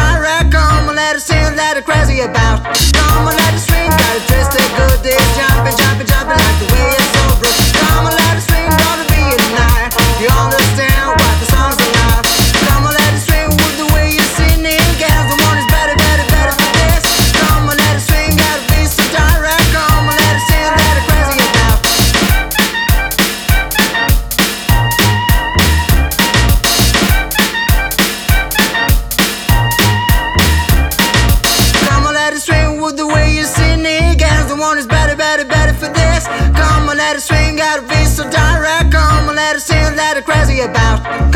direct. Come on, let us sing, let it crazy about. Come on, let us swing, got a twisted good days, jumping, jumping, jumping like the way it's so broke. Come on, let us swing, gonna be a night. You understand what the song's about? Come on, let us swing with the way you're singing, girls. The one is better, better, better for this. Come on, let us swing, gotta be so direct. Come on, let us sing, let it crazy about. Come on, let us swing with the way you're singing, girls. The one is better, better, better for this. Come on, let us swing, gotta be so direct. Come on, let us sing, let it crazy about.